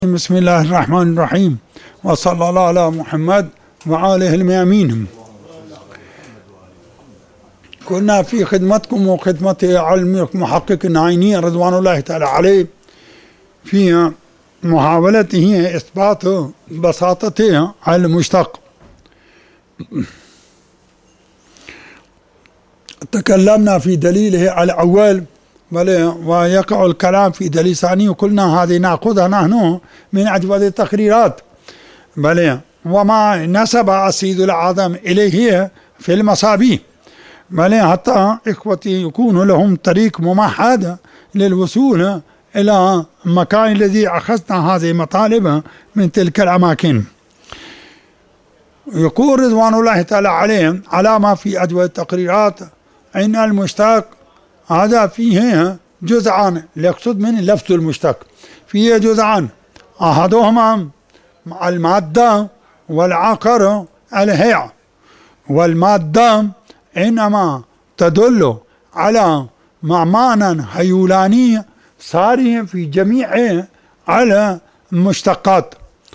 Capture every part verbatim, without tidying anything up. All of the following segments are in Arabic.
بسم الله الرحمن الرحيم، وصلى الله على محمد وآله الميامين. كنا في خدمتكم وخدمة علمكم محقق النعيني رضوان الله تعالى عليه في محاولته إثبات بساطته على المشتق. تكلمنا في دليله على الأول ويقع الكلام في دليل ثاني، وقلنا هذه نأخذها نحن من أجود التقريرات بل وما نسب السيد الأعظم إليه في المصابيح بل حتى إخوتي يكون لهم طريق ممهد للوصول إلى المكان الذي أخذنا هذه المطالب من تلك الأماكن. يقول رضوان الله تعالى عليهم علامة في أجود التقريرات أن المشتق هذا فيه جزءان، يقصد من لفظ المشتق فيه جزءان، أحدهما المادة والآخر الهيئة. والمادة إنما تدل على معنى هيولاني صاري في جميع على المشتقات،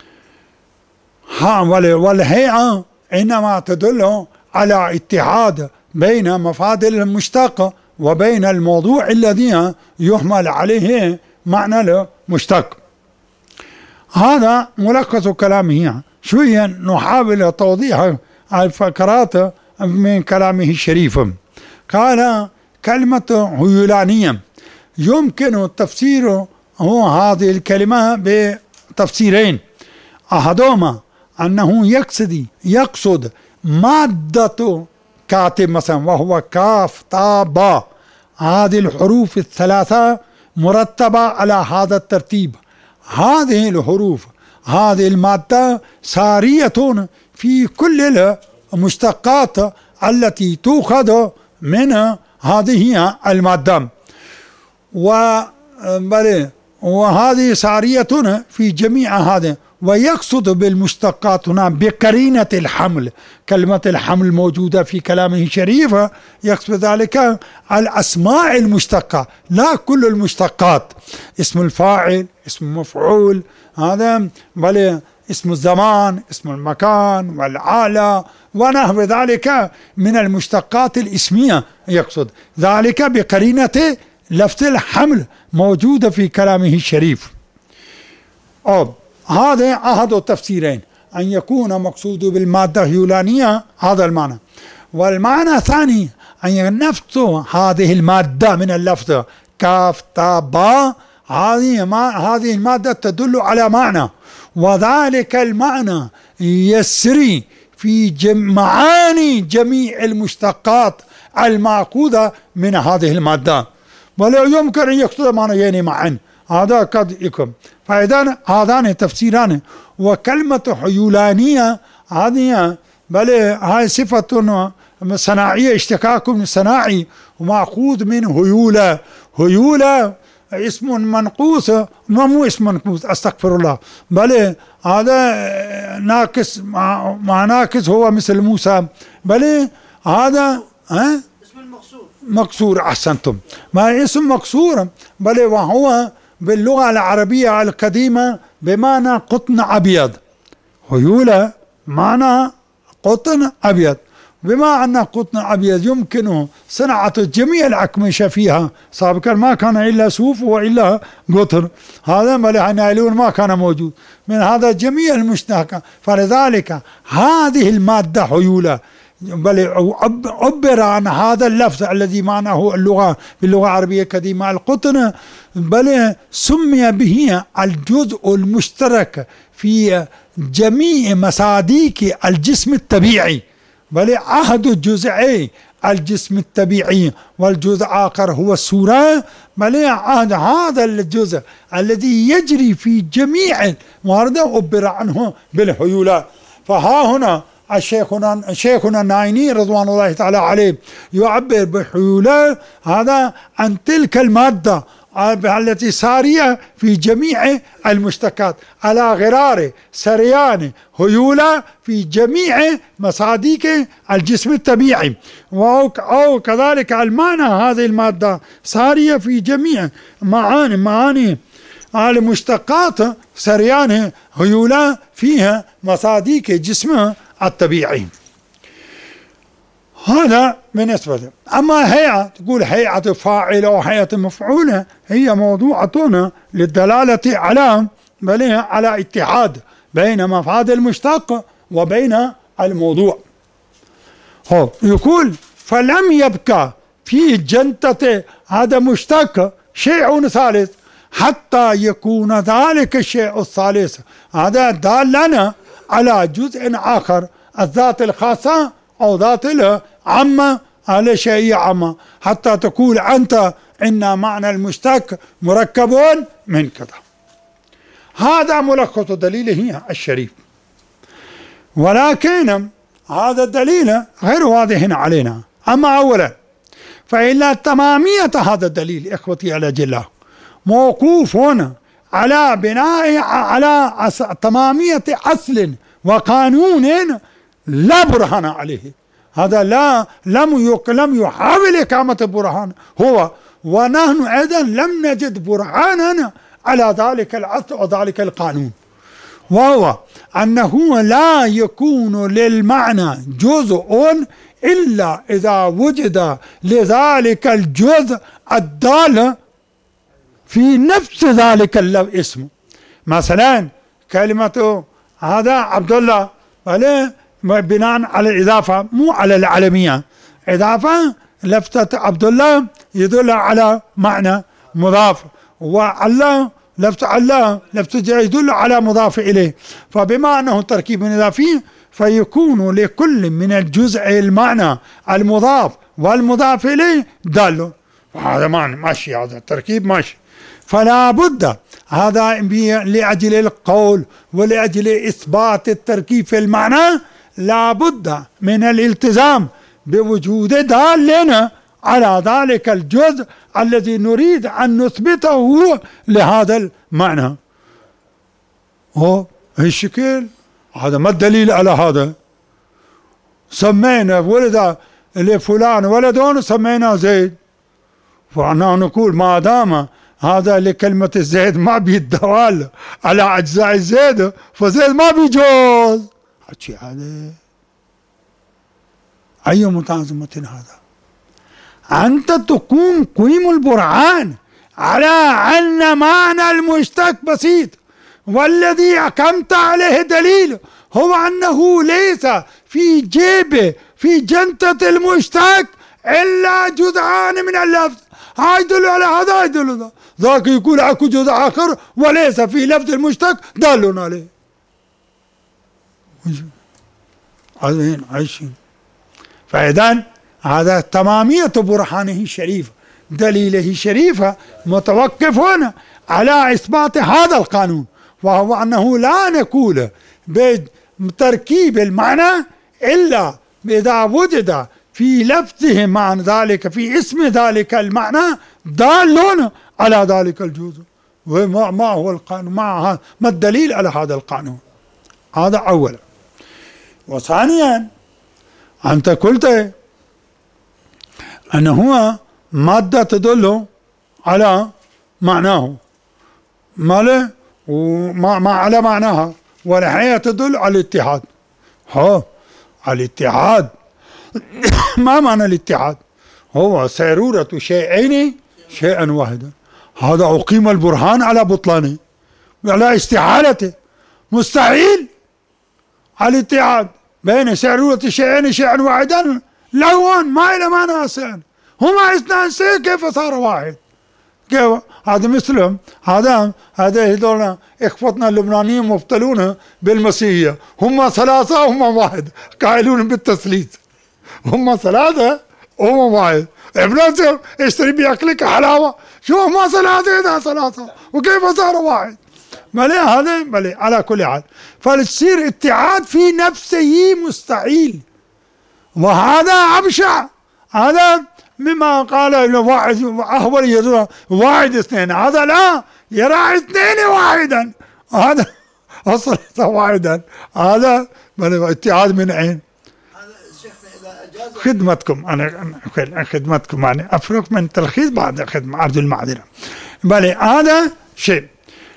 والهيئة إنما تدل على اتحاد بين مفادل المشتق وبين الموضوع الذي يحمل عليه معنى المشتق. هذا ملخص كلامه، شوية نحاول توضيح الفقرات من كلامه الشريف. قال كلمة هيولانية يمكن تفسير هذه الكلمة بتفسيرين، أحدهما أنه يقصد يقصد مادة كاتب مثلا، وهو كاف تا با، هذه الحروف الثلاثة مرتبة على هذا الترتيب. هذه الحروف هذه المادة سارية في كل المشتقات التي تؤخذ من هذه المادة، وهذه سارية في جميع هذه. ويقصد بالمشتقات هنا بقرينة الحمل، كلمة الحمل موجودة في كلامه الشريف، يقصد ذلك الأسماء المشتقة لا كل المشتقات، اسم الفاعل، اسم المفعول، هذا بل اسم الزمان، اسم المكان والآلة ونحو ذلك من المشتقات الاسمية، يقصد ذلك بقرينة لفظ الحمل موجودة في كلامه الشريف. أو هذا أحد التفسيرين، أن يكون مقصود بالمادة الهيولانية هذا المعنى. والمعنى الثاني أن نفس هذه المادة من اللفظ كاف تا با، هذه هذه المادة تدل على معنى، وذلك المعنى يسري في جم معاني جميع المشتقات المأخوذة من هذه المادة، ولا يمكن أن يقصد معنيين معا، هذا قد يكون. فإذا هذان تفسيران. وكلمة هيولانية هذه بل هاي صفة صناعية، اشتقاق من صناعي ومأخوذ من هيولة. هيولة اسم منقوص، ما مو اسم منقوص استغفر الله، بل هذا ناقص، مع ناقص هو مثل موسى، بل هذا ها اسم المقصور مقصور. أحسنتم، ما اسم مقصور بل وهو باللغة العربية القديمة بمعنى قطن أبيض. هيولة معنى قطن أبيض، بما أن قطن أبيض يمكن صناعة جميع الأقمشة فيها، سابقا ما كان إلا صوف وإلا قطن، هذا بل نايلون ما كان موجود، من هذا جميع المشتقات. فلذلك هذه المادة هيولة بل عبر عن هذا اللفظ الذي معناه اللغة باللغة العربية القديمة القطن، بل سمي به الجزء المشترك في جميع مصاديق الجسم الطبيعي، بل أحد جزئي الجسم الطبيعي والجزء آخر هو الصورة، بل هذا الجزء الذي يجري في جميع الموارد عبر عنه بالهيولة. فها هنا الشيخنا شيخنا النعيني رضوان الله تعالى عليه يعبر بحيولة هذا عن تلك المادة التي سارية في جميع المشتقات على غرار سريان هيولة في جميع مصاديق الجسم الطبيعي، أو كذلك المعنى هذه المادة سارية في جميع معاني معاني المشتقات سريان هيولا فيها مصاديق جسمها الطبيعي. هذا بالنسبة له. أما هيئة تقول هيئة فاعلة وهيئة مفعولة، هي موضوعة للدلالة على بل على اتحاد بين مفاد المشتق وبين الموضوع. هو يقول فلم يبقى في جنتة هذا مشتق شيء ثالث حتى يكون ذلك الشيء الثالث هذا دال لنا على جزء آخر، الذات الخاصة أو ذات العامة على شيء عامة، حتى تقول أنت إن معنى المشتق مركب من كذا. هذا ملخص دليله الشريف، ولكن هذا الدليل غير واضح علينا. أما أولا فإن تمامية هذا الدليل إخوتي على جل موقوف على بناء على تمامية أصل وقانون لا برهان عليه. هذا لا لم لم يحاول إقامة برهان هو، ونحن أيضا لم نجد برهانا على ذلك الأصل وذلك القانون، وهو أنه لا يكون للمعنى جزء إلا إذا وجد لذلك الجزء الدال في نفس ذلك الاسم. مثلا كلمة هذا عبد الله بناء على الإضافة مو على العلمية، إضافة لفتة عبد الله يدل على معنى مضاف، والله لفتة الله لفتة يدل على مضاف إليه، فبما أنه تركيب إضافي فيكون لكل من الجزء المعنى المضاف والمضاف إليه دال، وهذا معنى ماشي، هذا التركيب ماشي. فلا بد هذا لأجل القول ولأجل إثبات التركيب في المعنى لا بد من الالتزام بوجود دال لنا على ذلك الجزء الذي نريد أن نثبته لهذا المعنى. هو الشكل هذا ما الدليل على هذا؟ سمينا ولد لفلان ولد سمينا زيد، فأنا نقول ما دام هذا لكلمة الزيد ما بيدوال على أجزاء الزيد فزيد ما بيجوز. حكي هذا أي متازمة هذا؟ أنت تقوم قيم البرهان على أن معنى المشتق بسيط، والذي أقمت عليه دليل هو أنه ليس في جيبه في جنتة المشتق إلا جزءان من اللفظ. هاي يدل على هذا، هاي يدل على ذاك يقول اكو جزء آخر وليس في لفظ المشتق دال عليه. هذين عايشين. فإذن هذا تمامية برهانه الشريف دليله الشريف متوقف هنا على إثبات هذا القانون، وهو أنه لا نقول بتركيب المعنى إلا إذا وجد في لفظه معنى ذلك في اسم ذلك المعنى دال على ذلك الجزء. وما ما هو القانون؟ ما ما الدليل على هذا القانون؟ هذا أولا. وثانيا أنت قلت أنه هو مادة تدل على معناه ما وما ما على معناها، والحياة تدل على الاتحاد. ها الاتحاد ما معنى الاتحاد؟ هو سيرورة شيئين شيئا واحدا. هذا أقيم البرهان على بطلانه على استحالته. مستحيل الاتحاد بين سيرورة شيئين شيئا واحدا لون ما إلى معنى أصلا. هما اثنان شيء كيف صار واحد؟ كيف؟ هذا مثلهم هذا هذا هذول إخوتنا اللبنانيين مبتلون بالمسيحية، هم ثلاثة هم واحد قائلون بالتثليث، هم ثلاثة هم واحد. ابن اشتري بأكلك حلاوة، شو هم ثلاثة إذا ثلاثة وكيف صار واحد؟ مالي هذا مالي. على كل حال فالتصير اتحاد في نفسه مستحيل، وهذا أبشع. هذا مما قال انه واحد اهول يرى واحد اثنين، هذا لا يرى اثنين واحدا، هذا اصلا واحدا. هذا اتحاد من عين. خدمتكم انا خدمتكم يعني افرق من تلخيص بعد خدمه عرض المعذره. بل هذا شيء.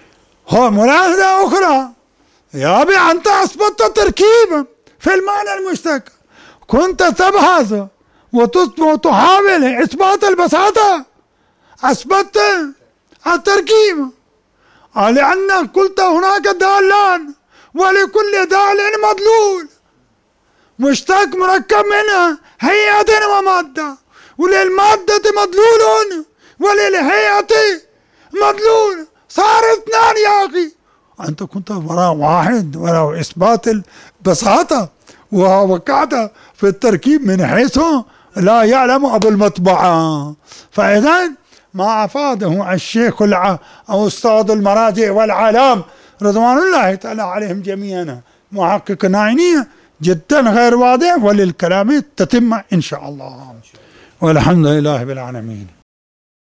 هو ملاحظة أخرى يا أبي، أنت أثبتت تركيب في المعنى المشتق، كنت تبحث وتحاول إثبات البساطة، أثبتت التركيب، لأن قلت هناك دالان ولكل دال مدلول، مشتق مركب منها هيئة ومادة، وللمادة مدلول وللهيئة مدلول، صار اثنان يا أخي. أنت كنت وراء واحد وراء إثبات البساطة، ووقعت في التركيب من حيث لا يعلم أبو المطبعة. فإذا ما أفاده الشيخ أو أستاذ المراجع والعلام رضوان الله تعالى عليهم جميعا محقق عينية جدا غير واضح، وللكلام تتم إن شاء الله، والحمد لله بالعالمين.